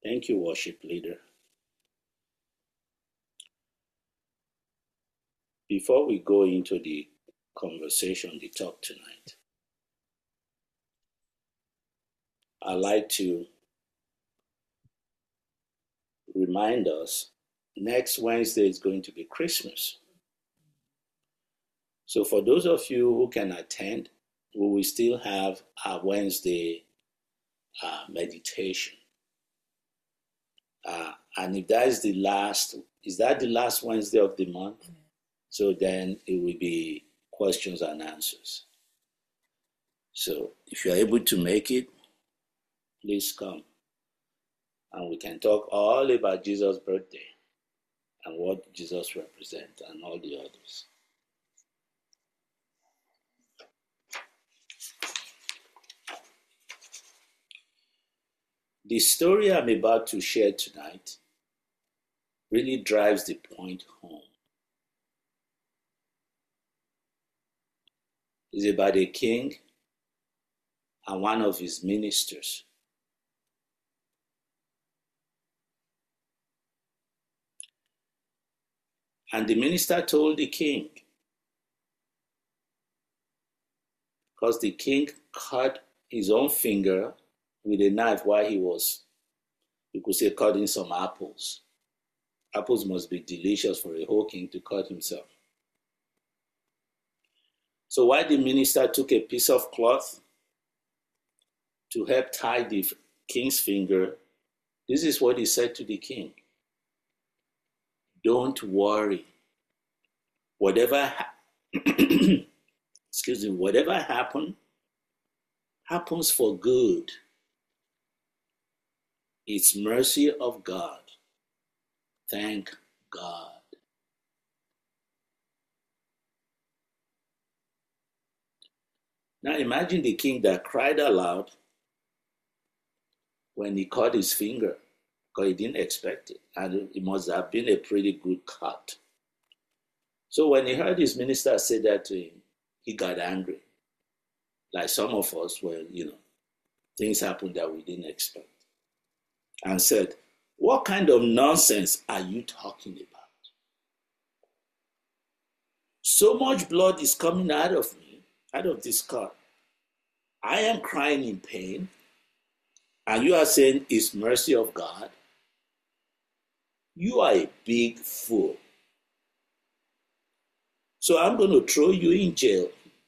Thank you, worship leader. Before we go into the conversation, the talk tonight, I'd like to remind us next Wednesday is going to be Christmas. So for those of you who can attend, we will still have our Wednesday meditation. And if that is the last Wednesday of the month? So then it will be questions and answers. So if you're able to make it, please come. And we can talk all about Jesus' birthday and what Jesus represents and all the others. The story I'm about to share tonight really drives the point home. It's about a king and one of his ministers. And the minister told the king, because the king cut his own finger with a knife while he was, you could say, cutting some apples. Apples must be delicious for a whole king to cut himself. So while the minister took a piece of cloth to help tie the king's finger, this is what he said to the king. Don't worry. Whatever happens for good. It's mercy of God. Thank God. Now imagine the king that cried aloud when he cut his finger, because he didn't expect it. And it must have been a pretty good cut. So when he heard his minister say that to him, he got angry. Like some of us, things happened that we didn't expect. And said, what kind of nonsense are you talking about? So much blood is coming out of me, out of this cut. I am crying in pain. And you are saying it's mercy of God? You are a big fool. So I'm going to throw you in jail.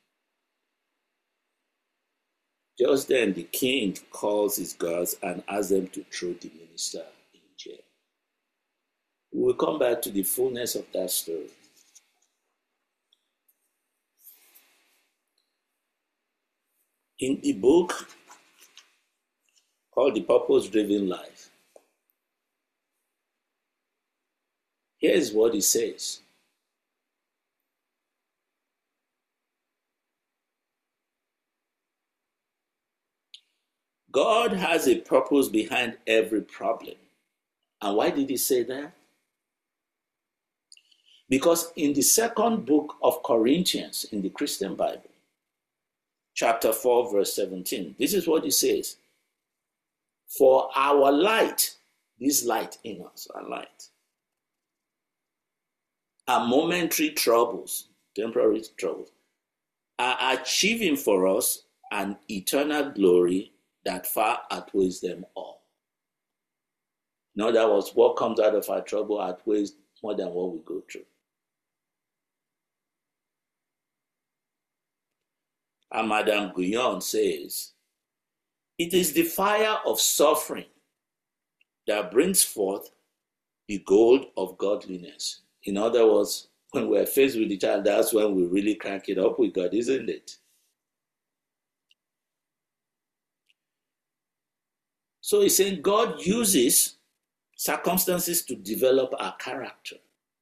Just then the king calls his guards and asks them to throw the minister in jail. We will come back to the fullness of that story. In the book called The Purpose-Driven Life, here's what it says. God has a purpose behind every problem. And why did he say that? Because in the second book of Corinthians in the Christian Bible, chapter 4, verse 17, this is what it says. For our light, this light in us, our light, our momentary troubles, temporary troubles, are achieving for us an eternal glory that far outweighs them all. In other words, what comes out of our trouble outweighs more than what we go through. And Madame Guyon says, it is the fire of suffering that brings forth the gold of godliness. In other words, when we're faced with each other, that's when we really crank it up with God, isn't it? So he's saying God uses circumstances to develop our character.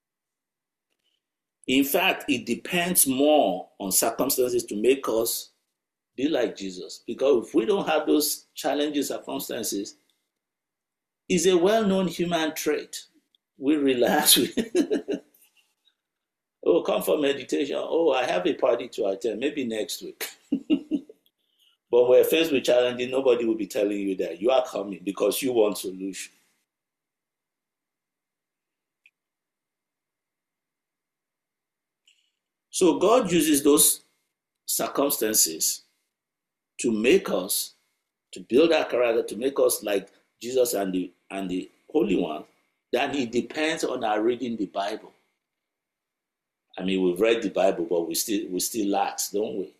In fact, it depends more on circumstances to make us be like Jesus. Because if we don't have those challenging circumstances, it's a well-known human trait. We relax. Oh, come for meditation. Oh, I have a party to attend. Maybe next week. But when we're faced with challenges, nobody will be telling you that you are coming because you want solution. So God uses those circumstances to make us, to build our character, to make us like Jesus and the Holy One. Then it depends on our reading the Bible. I mean, we've read the Bible, but we still lax, don't we?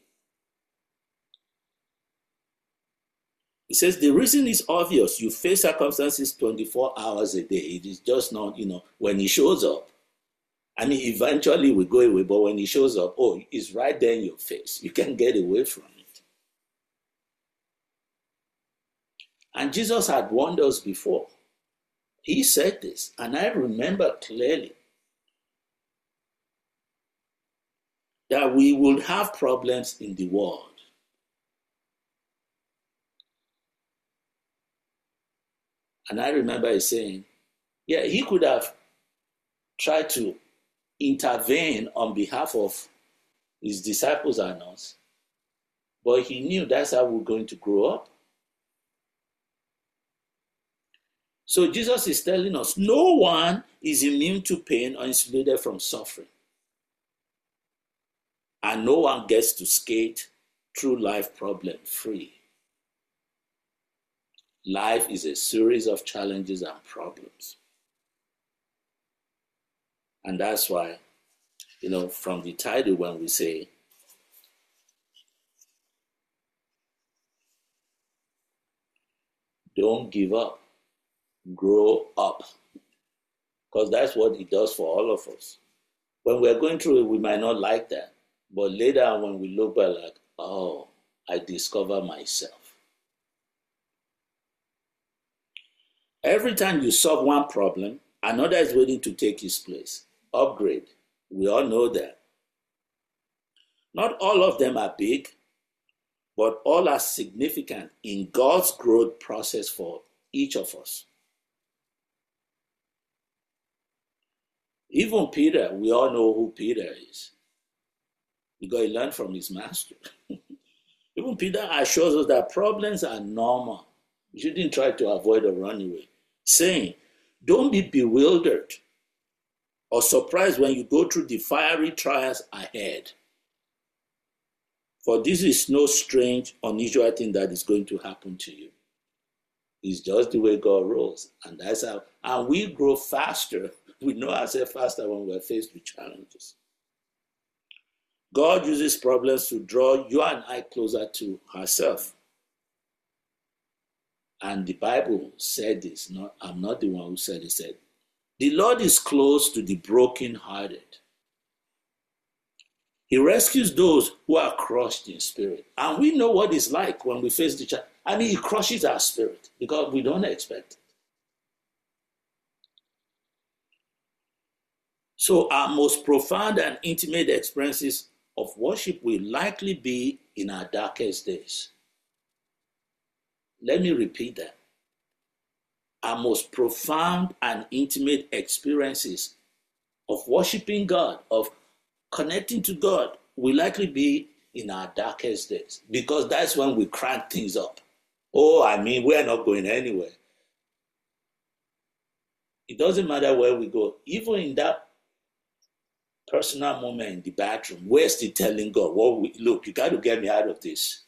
It says the reason is obvious. You face circumstances 24 hours a day. It is just not, when he shows up. I mean, eventually we go away, but when he shows up, it's right there in your face. You can't get away from it. And Jesus had warned us before. He said this, and I remember clearly that we will have problems in the world. And I remember saying, yeah, he could have tried to intervene on behalf of his disciples and us, but he knew that's how we're going to grow up. So Jesus is telling us no one is immune to pain or insulated from suffering. And no one gets to skate through life problem free. Life is a series of challenges and problems. And that's why, from the title, when we say, don't give up, grow up. Because that's what it does for all of us. When we're going through it, we might not like that. But later on, when we look back, like, I discover myself. Every time you solve one problem, another is waiting to take its place. Upgrade. We all know that. Not all of them are big, but all are significant in God's growth process for each of us. Even Peter, we all know who Peter is, because he learned from his master. Even Peter assures us that problems are normal. You shouldn't try to avoid or run away. Saying, don't be bewildered or surprised when you go through the fiery trials ahead. For this is no strange, unusual thing that is going to happen to you. It's just the way God rolls. And that's how, and we grow faster. We know ourselves faster when we're faced with challenges. God uses problems to draw you and I closer to herself. And the Bible said this. I'm not the one who said it. Said, the Lord is close to the brokenhearted. He rescues those who are crushed in spirit. And we know what it's like when we face the challenge. I mean, it crushes our spirit because we don't expect it. So our most profound and intimate experiences of worship will likely be in our darkest days. Let me repeat that. Our most profound and intimate experiences of worshiping God, of connecting to God, will likely be in our darkest days, because that's when we crank things up. We're not going anywhere. It doesn't matter where we go. Even in that personal moment in the bathroom, we're still telling God, look, you got to get me out of this.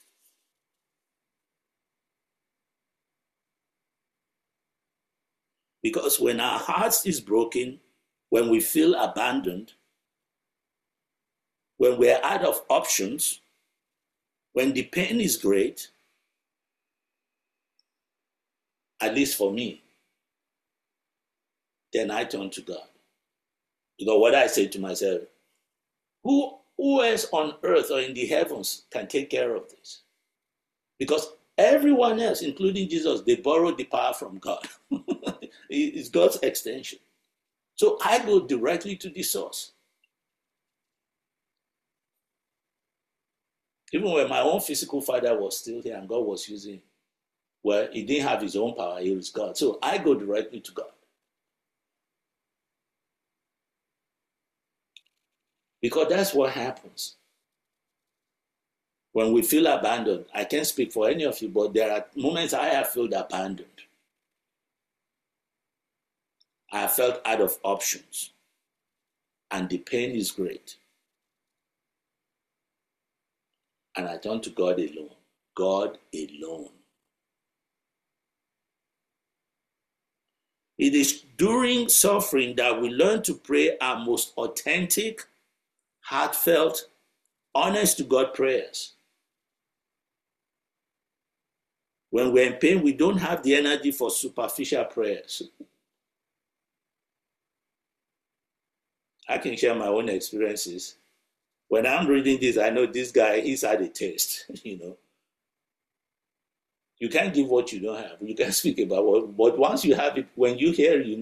Because when our hearts is broken, when we feel abandoned, when we're out of options, when the pain is great, at least for me, then I turn to God. Because what I say to myself, who else on earth or in the heavens can take care of this? Because everyone else, including Jesus, they borrowed the power from God. It's God's extension. So I go directly to the source. Even when my own physical father was still here and God was using him, well, he didn't have his own power, he was God. So I go directly to God. Because that's what happens. When we feel abandoned, I can't speak for any of you, but there are moments I have felt abandoned. I have felt out of options. And the pain is great. And I turn to God alone. God alone. It is during suffering that we learn to pray our most authentic, heartfelt, honest to God prayers. When we're in pain, we don't have the energy for superficial prayers. I can share my own experiences. When I'm reading this, I know this guy, he's had a taste, You can't give what you don't have. You can speak about what, but once you have it, when you hear it,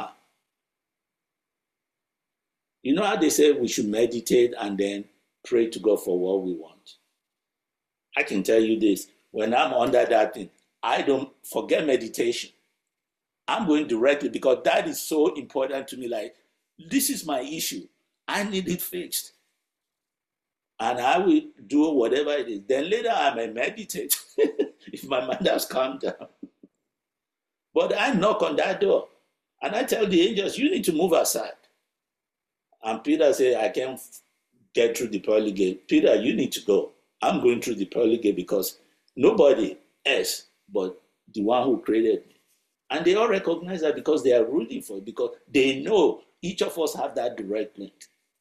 You know how they say we should meditate and then pray to God for what we want? I can tell you this, when I'm under that thing, I don't forget meditation. I'm going directly because that is so important to me. Like, this is my issue. I need it fixed. And I will do whatever it is. Then later I may meditate if my mind has calmed down. But I knock on that door and I tell the angels, you need to move aside. And Peter said, I can't get through the pearly gate. Peter, you need to go. I'm going through the pearly gate because nobody else but the one who created me. And they all recognize that because they are rooting for it, because they know each of us have that direct link.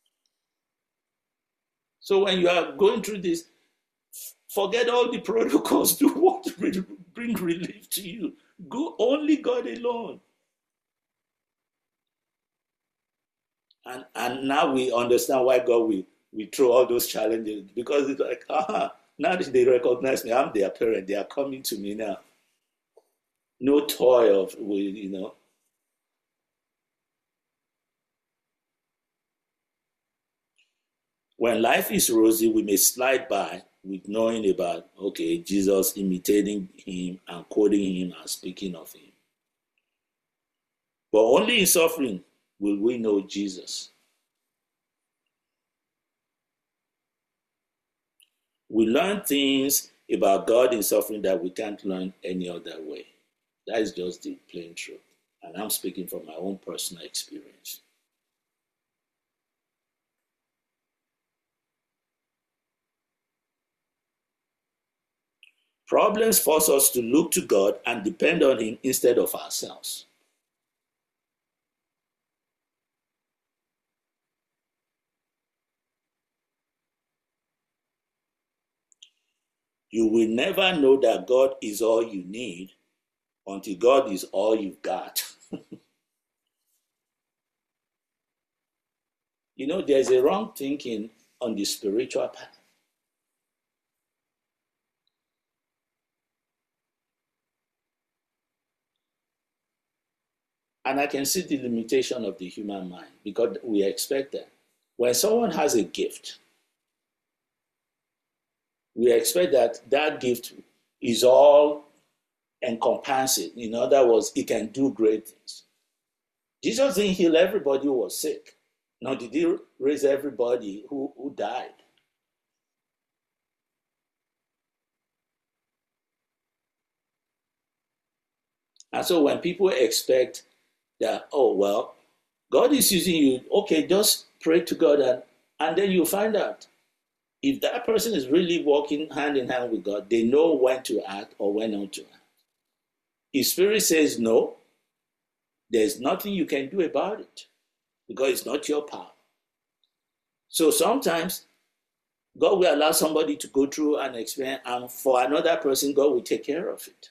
So when you are going through this, forget all the protocols. Do what will bring relief to you. Go only God alone. And now we understand why God will throw all those challenges, because it's like, now that they recognize me, I'm their parent. They are coming to me now. No toy of, When life is rosy, we may slide by with knowing about, okay, Jesus, imitating him and quoting him and speaking of him. But only in suffering will we know Jesus. We learn things about God in suffering that we can't learn any other way. That is just the plain truth. And I'm speaking from my own personal experience. Problems force us to look to God and depend on him instead of ourselves. You will never know that God is all you need until God is all you've got. There's a wrong thinking on the spiritual path. And I can see the limitation of the human mind because we expect that. When someone has a gift, we expect that gift is all encompassing. In other words, it can do great things. Jesus didn't heal everybody who was sick. Nor did he raise everybody who died. And so when people expect that, oh, well, God is using you, okay, just pray to God and then you find out if that person is really walking hand in hand with God, they know when to act or when not to act. If Spirit says no, there's nothing you can do about it because it's not your power. So sometimes God will allow somebody to go through an experience, and for another person, God will take care of it.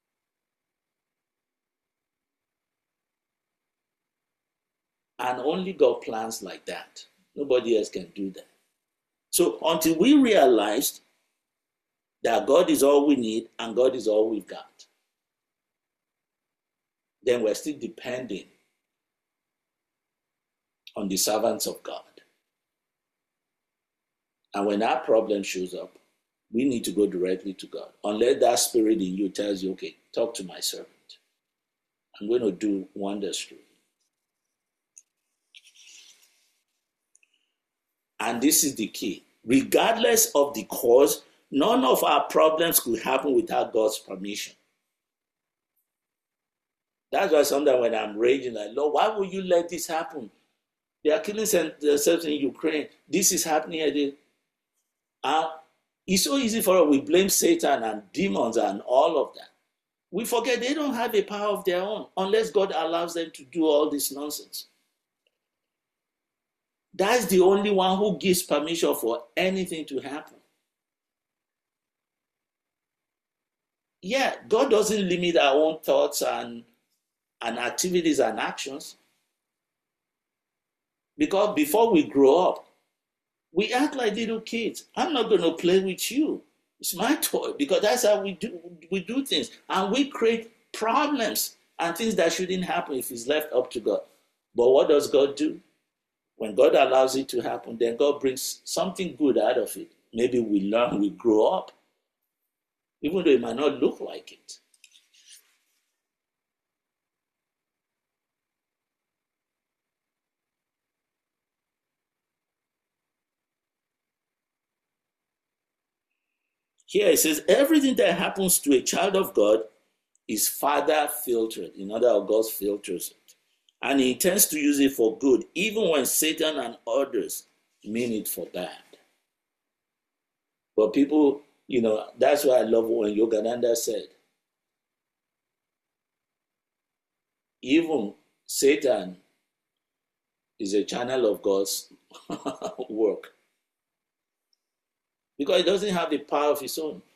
And only God plans like that. Nobody else can do that. So until we realize that God is all we need and God is all we've got, then we're still depending on the servants of God. And when that problem shows up, we need to go directly to God. Unless that spirit in you tells you, okay, talk to my servant. I'm going to do wonders through you. And this is the key. Regardless of the cause, none of our problems could happen without God's permission. That's why sometimes when I'm raging, like, Lord, why would you let this happen? They are killing themselves in Ukraine. This is happening. It's so easy for us. We blame Satan and demons and all of that. We forget they don't have a power of their own unless God allows them to do all this nonsense. That's the only one who gives permission for anything to happen. Yeah, God doesn't limit our own thoughts and activities and actions. Because before we grow up, we act like little kids. I'm not going to play with you. It's my toy, because that's how we do things. And we create problems and things that shouldn't happen if it's left up to God. But what does God do? When God allows it to happen, then God brings something good out of it. Maybe we learn, we grow up, even though it might not look like it. Here it says, everything that happens to a child of God is Father filtered. In other words, God filters it. And he intends to use it for good, even when Satan and others mean it for bad. But people, that's why I love when Yogananda said, even Satan is a channel of God's work. Because he doesn't have the power of his own.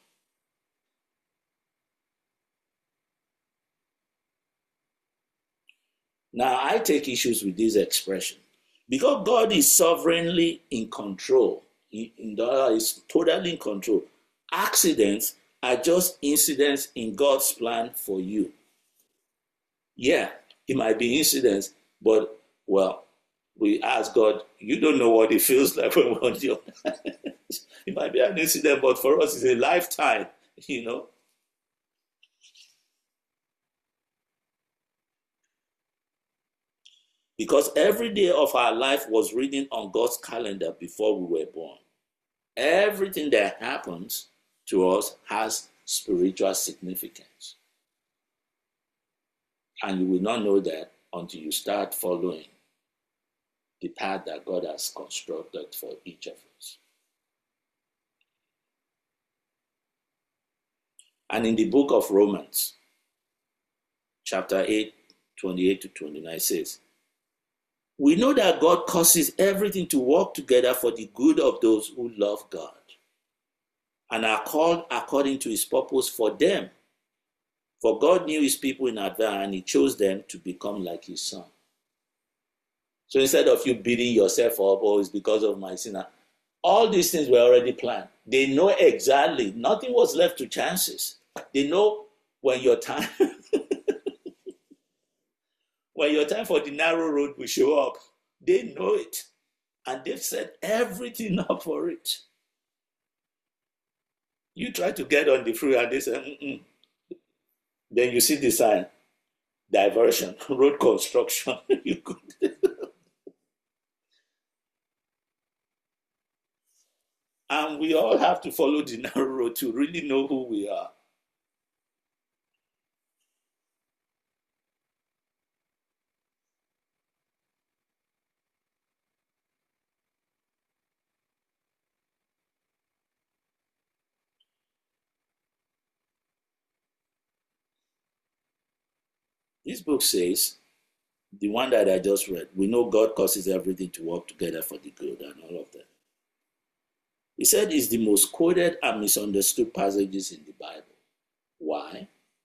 Now, I take issues with this expression. Because God is sovereignly in control, is totally in control, accidents are just incidents in God's plan for you. Yeah, it might be incidents, but, well, we ask God, you don't know what it feels like when we're on your It might be an incident, but for us, it's a lifetime, Because every day of our life was written on God's calendar before we were born. Everything that happens to us has spiritual significance. And you will not know that until you start following the path that God has constructed for each of us. And in the book of Romans, chapter 8, 28 to 29 says, we know that God causes everything to work together for the good of those who love God and are called according to his purpose for them. For God knew his people in advance and he chose them to become like his son. So instead of you beating yourself up, oh, it's because of my sin, all these things were already planned. They know exactly. Nothing was left to chances. They know when your time when your time for the narrow road will show up. They know it. And they've set everything up for it. You try to get on the freeway and they say, Then you see the sign, diversion, road construction. You could. And we all have to follow the narrow road to really know who we are. This book says, the one that I just read, we know God causes everything to work together for the good and all of that. He said it's the most quoted and misunderstood passages in the Bible. Why?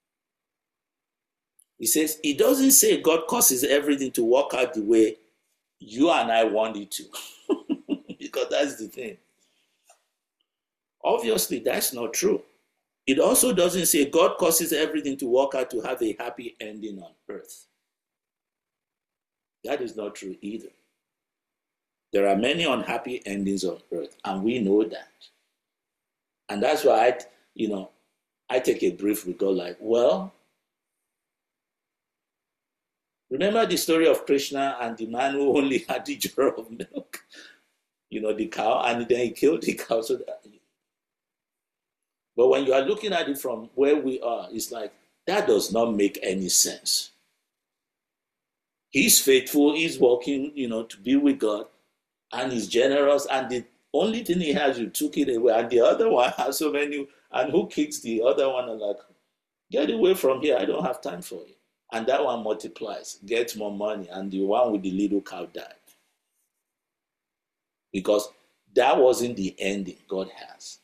He says, it doesn't say God causes everything to work out the way you and I want it to. Because that's the thing. Obviously, that's not true. It also doesn't say God causes everything to work out to have a happy ending on earth. That is not true either. There are many unhappy endings on earth, and we know that. And that's why I take a brief with God like, well, remember the story of Krishna and the man who only had the jar of milk, the cow, and then he killed the cow. But when you are looking at it from where we are, it's like, that does not make any sense. He's faithful, he's working, to be with God, and he's generous, and the Only thing he has, you took it away. And the other one has so many. And who kicks the other one? And like, get away from here. I don't have time for you. And that one multiplies, gets more money. And the one with the little cow died. Because that wasn't the ending God has.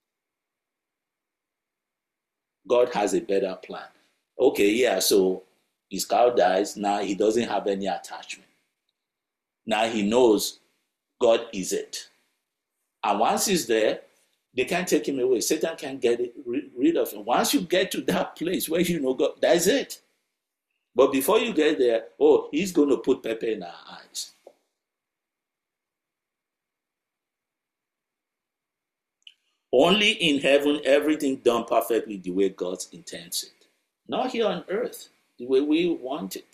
God has a better plan. Okay, yeah, so his cow dies. Now he doesn't have any attachment. Now he knows God is it. And once he's there, they can't take him away. Satan can't get rid of him. Once you get to that place where you know God, that's it. But before you get there, oh, he's going to put pepper in our eyes. Only in heaven, everything done perfectly the way God intends it. Not here on earth, the way we want it.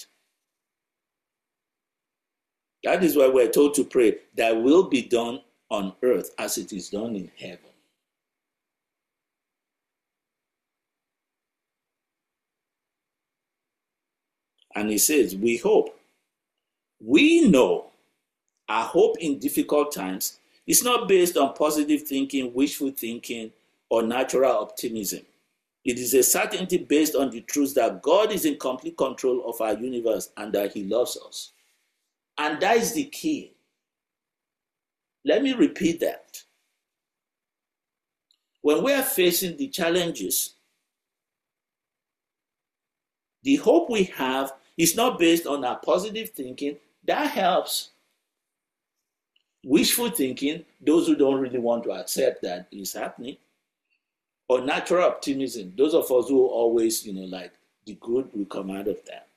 That is why we're told to pray, that will be done on earth as it is done in heaven. And he says, we hope. We know our hope in difficult times is not based on positive thinking, wishful thinking, or natural optimism. It is a certainty based on the truth that God is in complete control of our universe and that he loves us. And that is the key. Let me repeat that. When we are facing the challenges, the hope we have is not based on our positive thinking. That helps. Wishful thinking, those who don't really want to accept that is happening, or natural optimism, those of us who always, like the good will come out of that.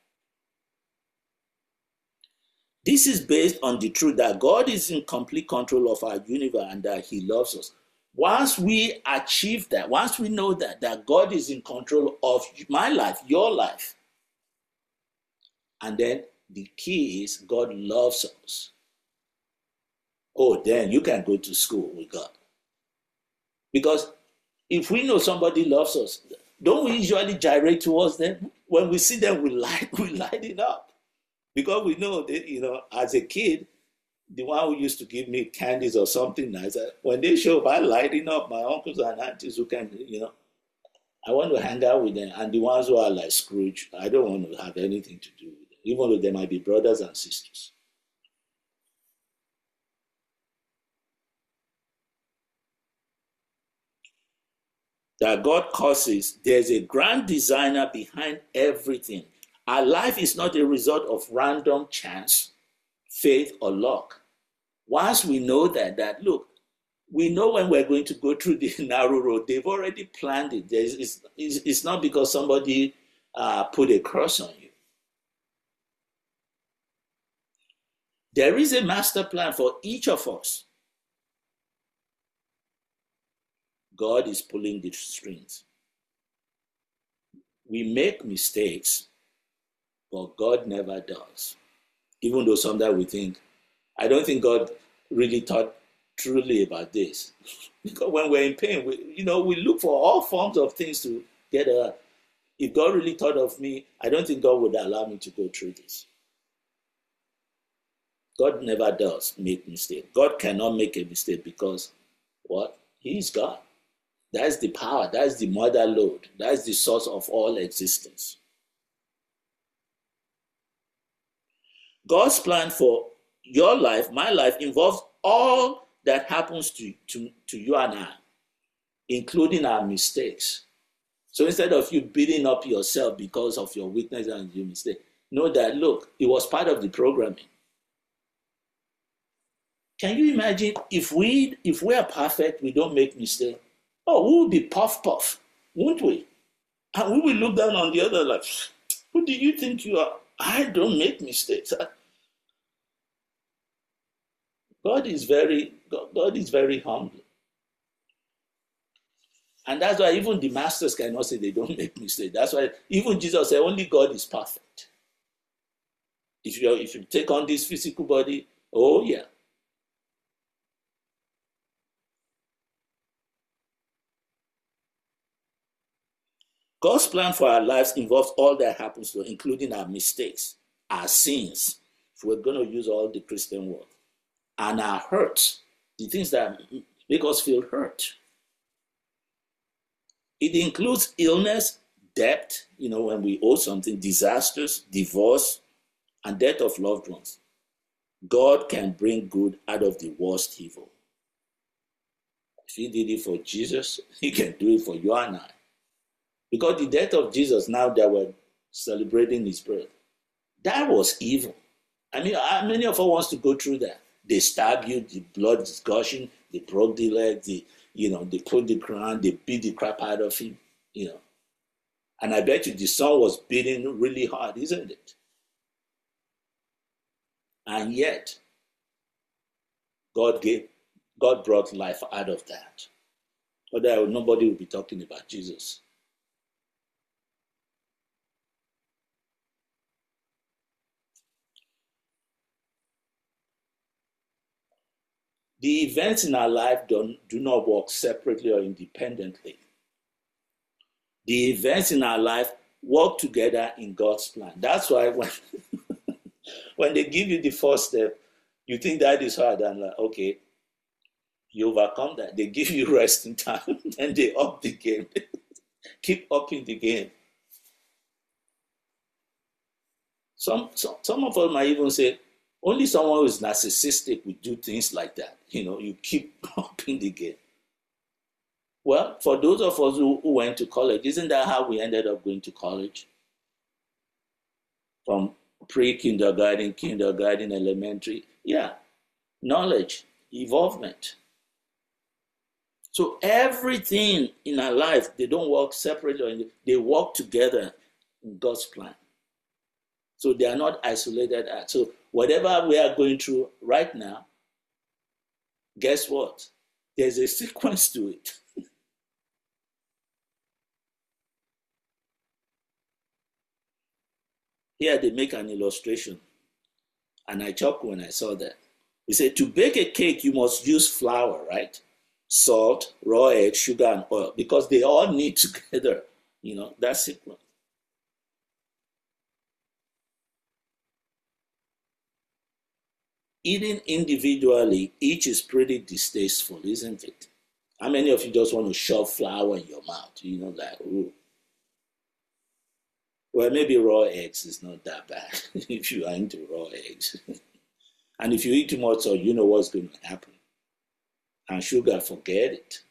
This is based on the truth that God is in complete control of our universe and that he loves us. Once we achieve that, once we know that God is in control of my life, your life, and then the key is God loves us. Oh, then you can go to school with God. Because if we know somebody loves us, don't we usually gyrate towards them? When we see them, we light it up. Because we know that, as a kid, the one who used to give me candies or something nice, when they show up, I lighting up my uncles and aunties who can, I want to hang out with them. And the ones who are like Scrooge, I don't want to have anything to do with them, even though they might be brothers and sisters. That God causes, there's a grand designer behind everything. Our life is not a result of random chance, faith, or luck. Once we know that look, we know when we're going to go through the narrow road. They've already planned it. It's not because somebody put a curse on you. There is a master plan for each of us. God is pulling the strings. We make mistakes, but God never does. Even though sometimes we think, I don't think God really thought truly about this. Because when we're in pain, we look for all forms of things to get a. If God really thought of me, I don't think God would allow me to go through this. God never does make mistakes. God cannot make a mistake because what? He is God. That's the power. That's the mother lode. That's the source of all existence. God's plan for your life, my life, involves all that happens to you and I, including our mistakes. So instead of you beating up yourself because of your weakness and your mistake, know that, look, it was part of the programming. Can you imagine if we are perfect, we don't make mistakes? Oh, we would be puff, won't we? And we will look down on the other like, who do you think you are? I don't make mistakes. God is very humble. And that's why even the masters cannot say they don't make mistakes. That's why even Jesus said only God is perfect. If you take on this physical body, oh yeah. God's plan for our lives involves all that happens to us, including our mistakes, our sins, if we're going to use all the Christian word, and our hurts, the things that make us feel hurt. It includes illness, debt, when we owe something, disasters, divorce, and death of loved ones. God can bring good out of the worst evil. If he did it for Jesus, he can do it for you and I. Because the death of Jesus, now that we're celebrating his birth, that was evil. I mean, many of us want to go through that. They stab you, the blood is gushing, they broke the leg, they put the crown, they beat the crap out of him, And I bet you the sun was beating really hard, isn't it? And yet, God brought life out of that. Otherwise, nobody will be talking about Jesus. The events in our life do not work separately or independently. The events in our life work together in God's plan. That's why when they give you the first step, you think that is hard, and like, okay, you overcome that. They give you resting time, and they up the game. Keep upping the game. Some of us might even say, only someone who is narcissistic would do things like that. You keep upping the game. Well, for those of us who went to college, isn't that how we ended up going to college? From pre-kindergarten, kindergarten, elementary. Yeah, knowledge, evolvement. So everything in our life, they don't work separately, they work together in God's plan. So they are not isolated acts. So whatever we are going through right now, guess what? There's a sequence to it. Here they make an illustration, and I chuckled when I saw that. He said, to bake a cake, you must use flour, right? Salt, raw egg, sugar, and oil, because they all need together, that sequence. Eating individually, each is pretty distasteful, isn't it? How many of you just want to shove flour in your mouth? Ooh. Well, maybe raw eggs is not that bad if you are into raw eggs. And if you eat too much, so you know what's going to happen. And sugar, forget it.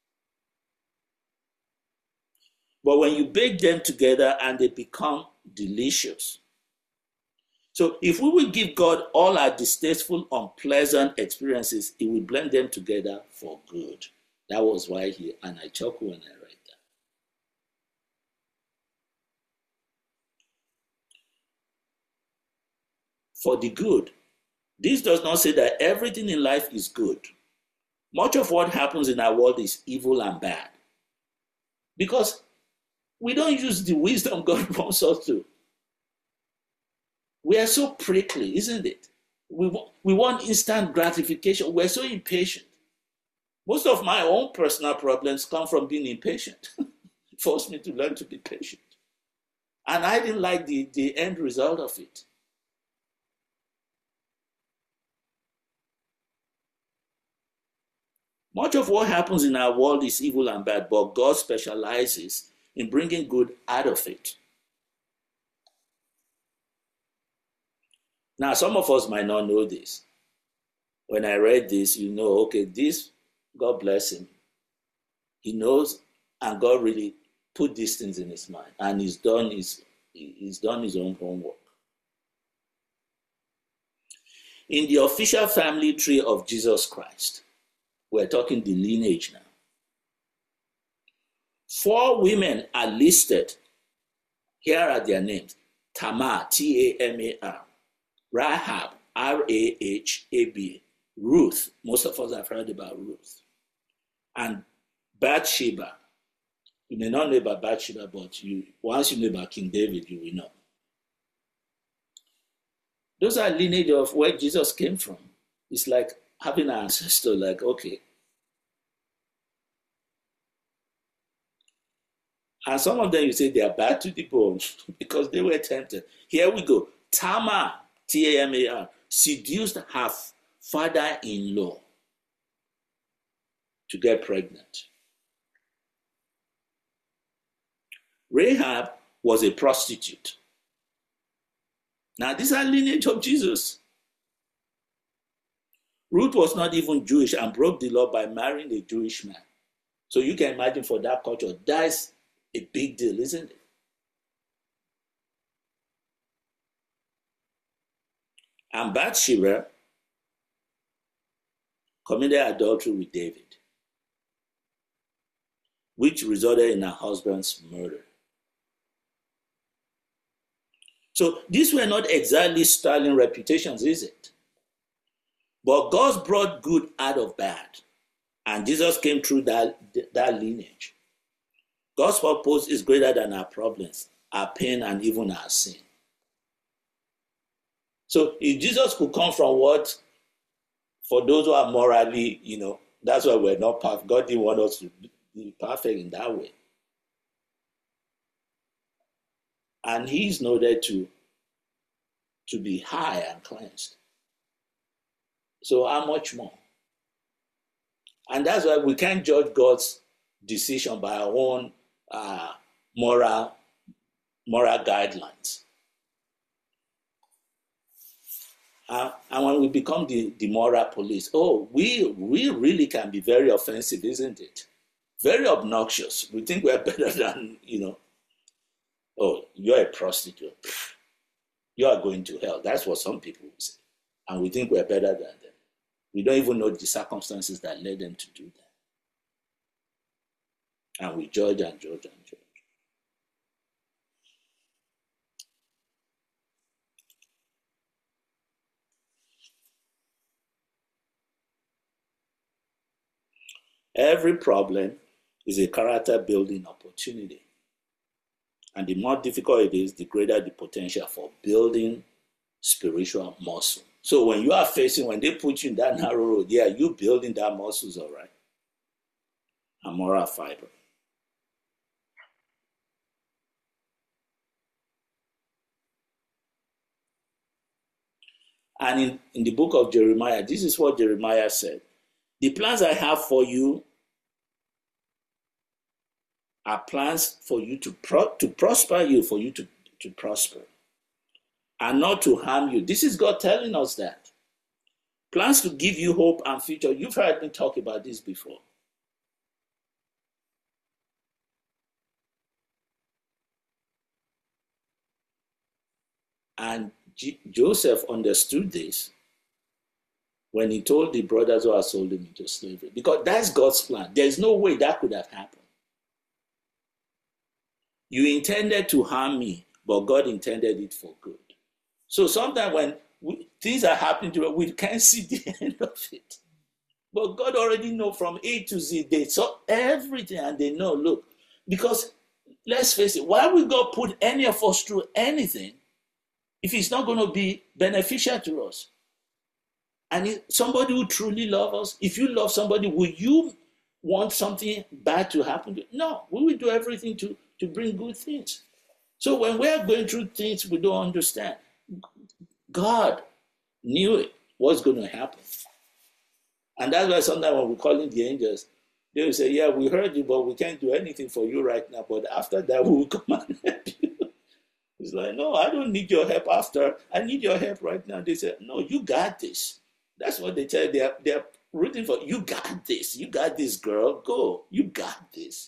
But when you bake them together and they become delicious. So if we will give God all our distasteful, unpleasant experiences, he will blend them together for good. That was why and I chuckled when I read that. For the good. This does not say that everything in life is good. Much of what happens in our world is evil and bad. Because we don't use the wisdom God wants us to. We are so prickly, isn't it? We want instant gratification. We're so impatient. Most of my own personal problems come from being impatient. It forced me to learn to be patient. And I didn't like the end result of it. Much of what happens in our world is evil and bad, but God specializes in bringing good out of it. Now, some of us might not know this. When I read this, okay, this, God bless him. He knows, and God really put these things in his mind, and he's done his own homework. In the official family tree of Jesus Christ, we're talking the lineage now. 4 women are listed. Here are their names. Tamar, Tamar. Rahab, Rahab. Ruth, most of us have heard about Ruth. And Bathsheba. You may not know about Bathsheba, but once you know about King David, you will know. Those are lineage of where Jesus came from. It's like having an ancestor, like, okay. And some of them, you say they are bad to the bone because they were tempted. Here we go. Tamar, Tamar, seduced her father-in-law. to get pregnant. Rahab was a prostitute. Now, these are lineage of Jesus. Ruth was not even Jewish and broke the law by marrying a Jewish man. So you can imagine for that culture, that's a big deal, isn't it? And Bathsheba committed adultery with David, which resulted in her husband's murder. So these were not exactly sterling reputations, is it? But God brought good out of bad. And Jesus came through that lineage. God's purpose is greater than our problems, our pain, and even our sin. So if Jesus could come from what, for those who are morally, that's why we're not perfect. God didn't want us to be perfect in that way. And he's noted to be high and cleansed. So how much more? And that's why we can't judge God's decision by our own moral guidelines. And when we become the moral police, we really can be very offensive, isn't it? Very obnoxious. We think we're better than, you're a prostitute. You are going to hell. That's what some people will say. And we think we're better than them. We don't even know the circumstances that led them to do that. And we judge and judge and judge. Every problem is a character building opportunity. And the more difficult it is, the greater the potential for building spiritual muscle. So when they put you in that narrow road, you building that muscles, all right. And moral fiber. And in the book of Jeremiah, this is what Jeremiah said. The plans I have for you are plans for you to prosper you, for you to prosper, and not to harm you. This is God telling us that. Plans to give you hope and future. You've heard me talk about this before. And Joseph understood this when he told the brothers who had sold him into slavery, because that's God's plan. There's no way that could have happened. You intended to harm me, but God intended it for good. So sometimes when things are happening to us, we can't see the end of it. But God already knows from A to Z. They saw everything and they know, look, because let's face it, why would God put any of us through anything if it's not going to be beneficial to us? And somebody who truly loves us, if you love somebody, will you want something bad to happen? No, we will do everything to bring good things. So when we are going through things we don't understand, God knew what's going to happen. And that's why sometimes when we call in the angels, they will say, yeah, we heard you, but we can't do anything for you right now. But after that, we will come and help you. It's like, no, I don't need your help after. I need your help right now. They say, no, you got this. That's what they tell you. They're rooting for. You got this. You got this, girl. Go. You got this.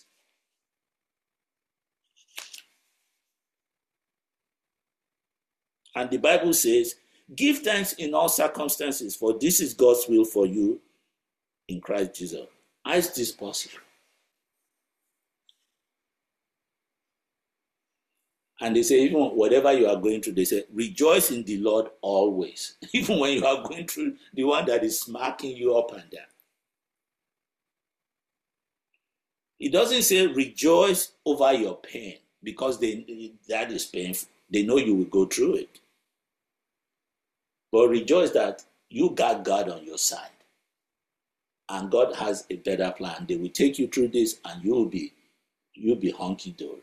And the Bible says, give thanks in all circumstances, for this is God's will for you in Christ Jesus. How is this possible? And they say, even whatever you are going through, they say, rejoice in the Lord always. Even when you are going through the one that is smacking you up and down. It doesn't say rejoice over your pain because that is painful. They know you will go through it. But rejoice that you got God on your side. And God has a better plan. They will take you through this and you'll be hunky-dory.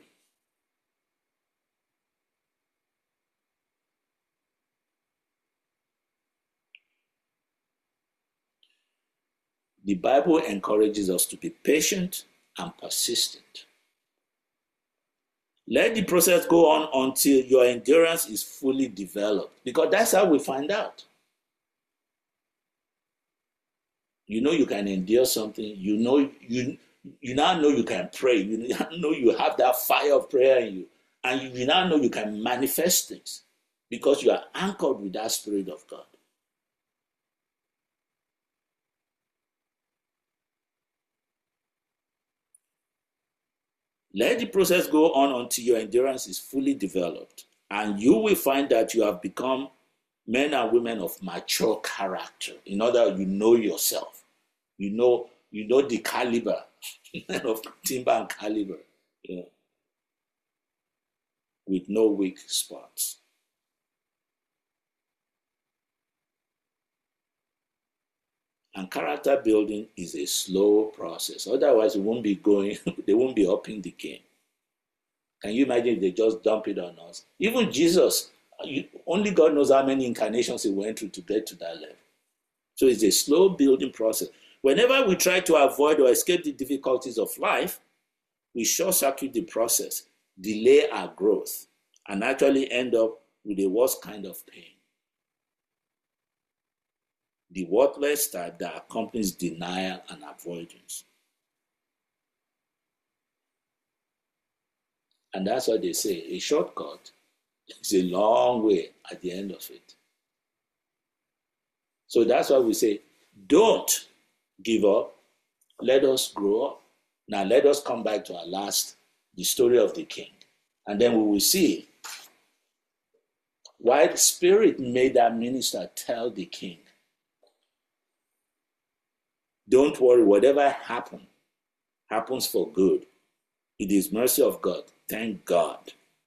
The Bible encourages us to be patient and persistent. Let the process go on until your endurance is fully developed, because that's how we find out. You know you can endure something. You now know you can pray. You now know you have that fire of prayer in you. And you now know you can manifest things because you are anchored with that Spirit of God. Let the process go on until your endurance is fully developed, and you will find that you have become men and women of mature character. In other words, you know yourself. You know the caliber of timber and caliber, with no weak spots. And character building is a slow process. Otherwise, it won't be going, they won't be upping the game. Can you imagine if they just dump it on us? Even Jesus, only God knows how many incarnations he went through to get to that level. So it's a slow building process. Whenever we try to avoid or escape the difficulties of life, we short-circuit the process, delay our growth, and actually end up with a worse kind of pain. The worthless type that accompanies denial and avoidance. And that's what they say, a shortcut is a long way at the end of it. So that's why we say, don't give up, let us grow up. Now let us come back to the story of the king. And then we will see why the Spirit made that minister tell the king, don't worry, whatever happens for good. It is mercy of God. Thank God.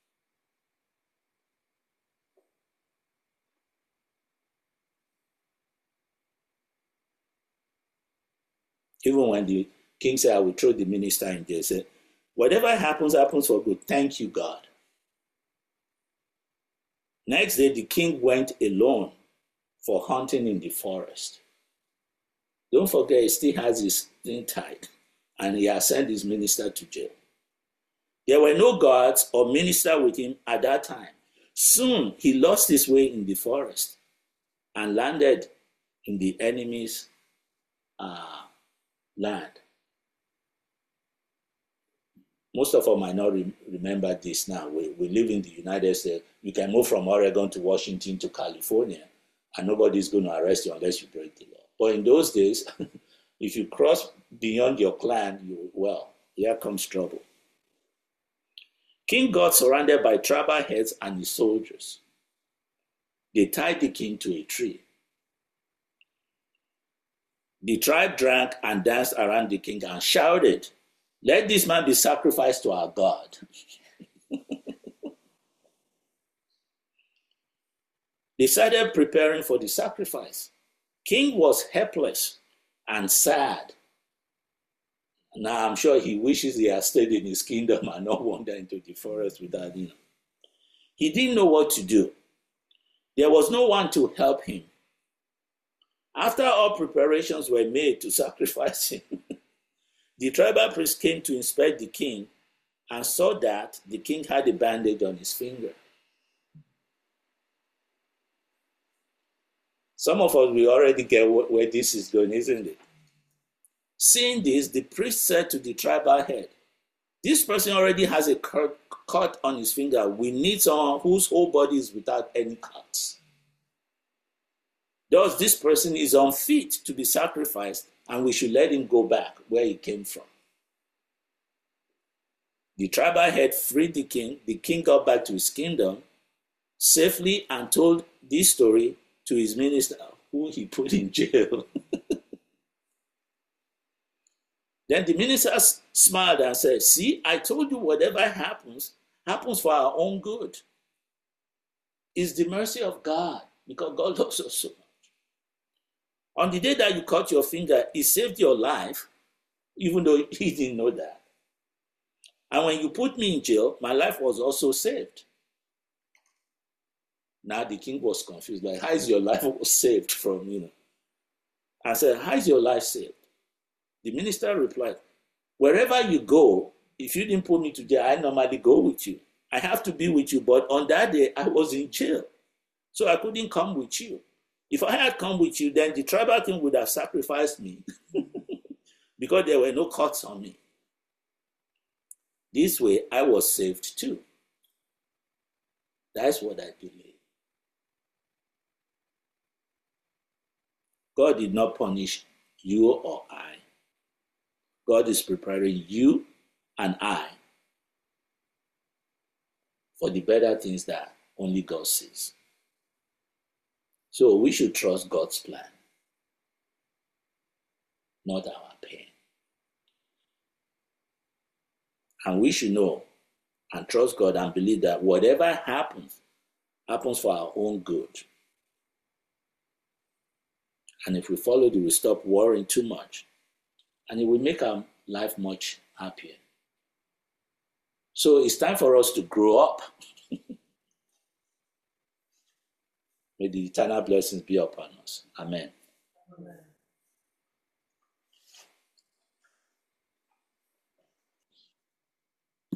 Even when the king said, I will throw the minister in jail, said, whatever happens for good. Thank you, God. Next day, the king went alone for hunting in the forest. Don't forget, he still has his thing tied, and he has sent his minister to jail. There were no guards or minister with him at that time. Soon, he lost his way in the forest and landed in the enemy's land. Most of us might not remember this now. We live in the United States. You can move from Oregon to Washington to California, and nobody's going to arrest you unless you break the law. But in those days, if you cross beyond your clan, here comes trouble. King got surrounded by tribal heads and his soldiers. They tied the king to a tree. The tribe drank and danced around the king and shouted, let this man be sacrificed to our God. They started preparing for the sacrifice. King was helpless and sad. Now I'm sure he wishes he had stayed in his kingdom and not wandered into the forest without him. He didn't know what to do. There was no one to help him. After all preparations were made to sacrifice him, the tribal priest came to inspect the king and saw that the king had a bandage on his finger. Some of us, we already get where this is going, isn't it? Seeing this, the priest said to the tribal head, this person already has a cut on his finger. We need someone whose whole body is without any cuts. Thus, this person is unfit to be sacrificed, and we should let him go back where he came from. The tribal head freed the king. The king got back to his kingdom safely and told this story to his minister, who he put in jail. Then the minister smiled and said, see, I told you whatever happens for our own good. It's the mercy of God, because God loves us so much. On the day that you cut your finger, he saved your life, even though he didn't know that. And when you put me in jail, my life was also saved. Now the king was confused, like, how is your life saved from, I said, how is your life saved? The minister replied, wherever you go, if you didn't put me to jail, I normally go with you. I have to be with you, but on that day, I was in jail. So I couldn't come with you. If I had come with you, then the tribal king would have sacrificed me because there were no cuts on me. This way, I was saved too. That's what I believe. God did not punish you or I. God is preparing you and I for the better things that only God sees. So we should trust God's plan, not our pain. And we should know and trust God and believe that whatever happens, happens for our own good. And if we follow it, we stop worrying too much. And it will make our life much happier. So it's time for us to grow up. May the eternal blessings be upon us. Amen. Amen.